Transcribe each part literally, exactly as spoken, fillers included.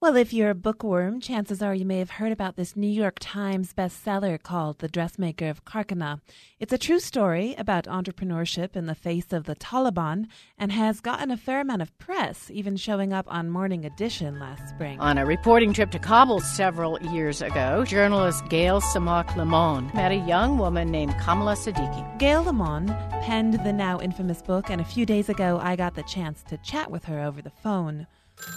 Well, if you're a bookworm, chances are you may have heard about this New York Times bestseller called The Dressmaker of Karkhana. It's a true story about entrepreneurship in the face of the Taliban and has gotten a fair amount of press, even showing up on Morning Edition last spring. On a reporting trip to Kabul several years ago, journalist Gail Samak Limon met a young woman named Kamala Siddiqui. Gail Limon penned the now infamous book, and a few days ago I got the chance to chat with her over the phone.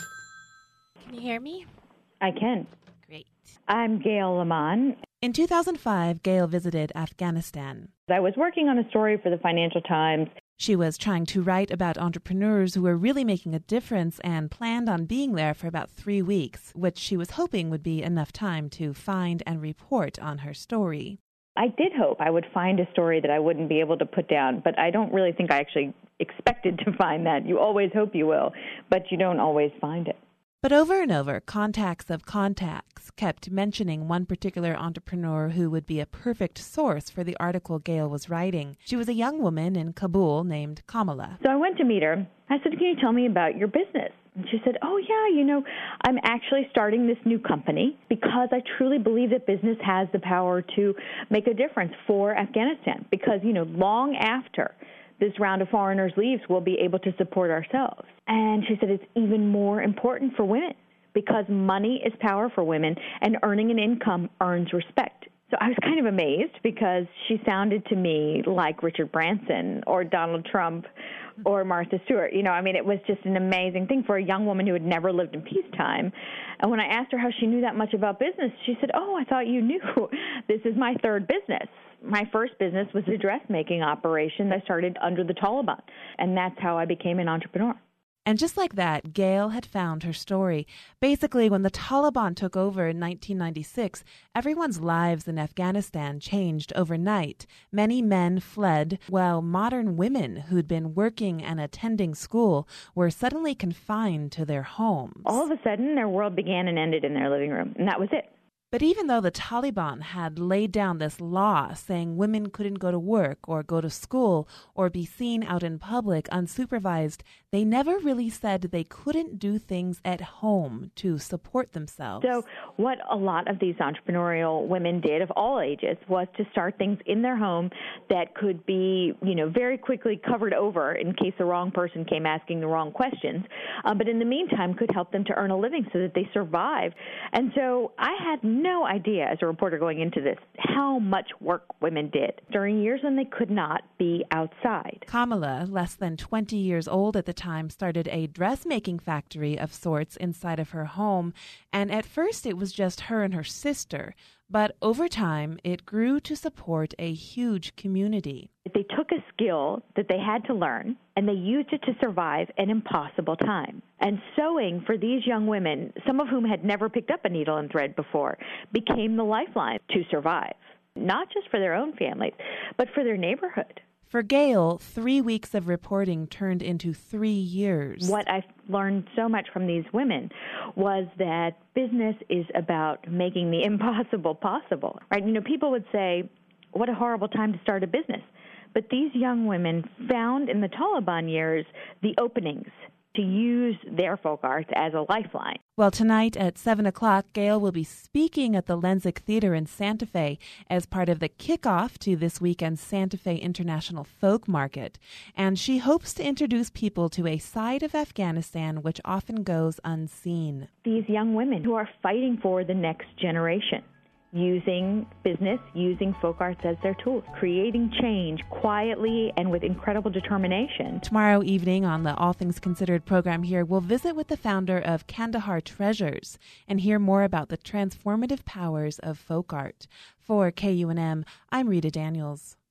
Can you hear me? I can. Great. I'm Gail Limon. In two thousand five, Gail visited Afghanistan. I was working on a story for the Financial Times. She was trying to write about entrepreneurs who were really making a difference and planned on being there for about three weeks, which she was hoping would be enough time to find and report on her story. I did hope I would find a story that I wouldn't be able to put down, but I don't really think I actually expected to find that. You always hope you will, but you don't always find it. But over and over, contacts of contacts kept mentioning one particular entrepreneur who would be a perfect source for the article Gail was writing. She was a young woman in Kabul named Kamala. So I went to meet her. I said, "Can you tell me about your business?" And she said, "Oh, yeah, you know, I'm actually starting this new company because I truly believe that business has the power to make a difference for Afghanistan. Because, you know, long after this round of foreigners leaves, we'll be able to support ourselves." And she said it's even more important for women because money is power for women and earning an income earns respect. So I was kind of amazed because she sounded to me like Richard Branson or Donald Trump or Martha Stewart. You know, I mean, it was just an amazing thing for a young woman who had never lived in peacetime. And when I asked her how she knew that much about business, she said, "Oh, I thought you knew. This is my third business. My first business was a dressmaking operation that started under the Taliban, and that's how I became an entrepreneur." And just like that, Gail had found her story. Basically, when the Taliban took over in nineteen ninety-six, everyone's lives in Afghanistan changed overnight. Many men fled, while modern women who'd been working and attending school were suddenly confined to their homes. All of a sudden, their world began and ended in their living room, and that was it. But even though the Taliban had laid down this law saying women couldn't go to work or go to school or be seen out in public unsupervised, they never really said they couldn't do things at home to support themselves. So what a lot of these entrepreneurial women did of all ages was to start things in their home that could be, you know, very quickly covered over in case the wrong person came asking the wrong questions, uh, but in the meantime could help them to earn a living so that they survived. And so I had no idea as a reporter going into this how much work women did during years when they could not be outside. Kamala, less than twenty years old at the time, started a dressmaking factory of sorts inside of her home, and at first it was just her and her sister. But over time, it grew to support a huge community. They took a skill that they had to learn, and they used it to survive an impossible time. And sewing for these young women, some of whom had never picked up a needle and thread before, became the lifeline to survive, not just for their own families, but for their neighborhood. For Gail, three weeks of reporting turned into three years. What I learned so much from these women was that business is about making the impossible possible, right? You know, people would say, what a horrible time to start a business. But these young women found in the Taliban years the openings to use their folk arts as a lifeline. Well, tonight at seven o'clock, Gail will be speaking at the Lenzik Theater in Santa Fe as part of the kickoff to this weekend's Santa Fe International Folk Market. And she hopes to introduce people to a side of Afghanistan which often goes unseen. These young women who are fighting for the next generation, using business, using folk arts as their tools, creating change quietly and with incredible determination. Tomorrow evening on the All Things Considered program here, we'll visit with the founder of Kandahar Treasures and hear more about the transformative powers of folk art. For K U N M, I'm Rita Daniels.